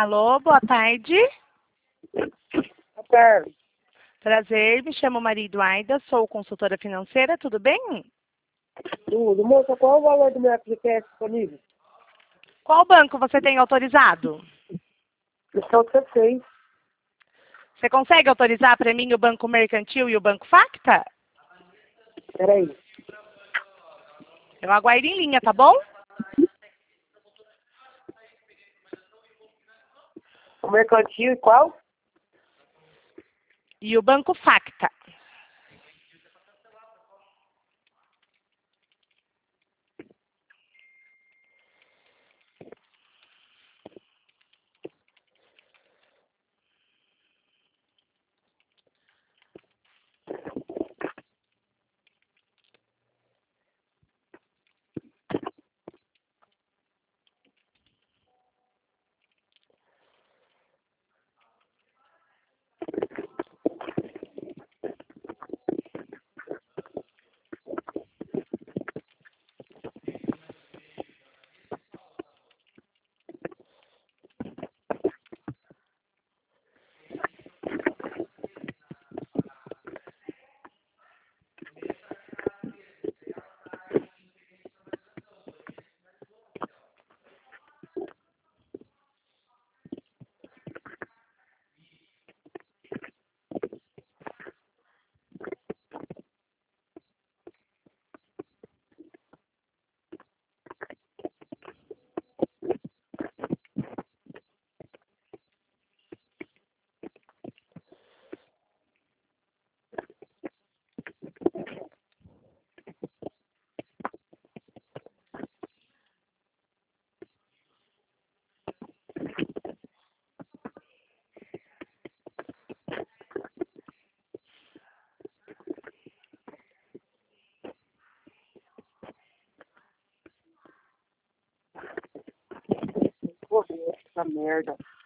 Alô, boa tarde. Boa tarde. Prazer, me chamo Maria Eduarda, sou consultora financeira, tudo bem? Tudo. Moça, qual o valor do meu FGTS disponível? Qual banco você tem autorizado? Eu sou de C6. Você consegue autorizar para mim o Banco Mercantil e o Banco Facta? Peraí. Eu aguardo em linha, tá bom? O mercantil e qual? E o Banco Facta. Porra, essa merda.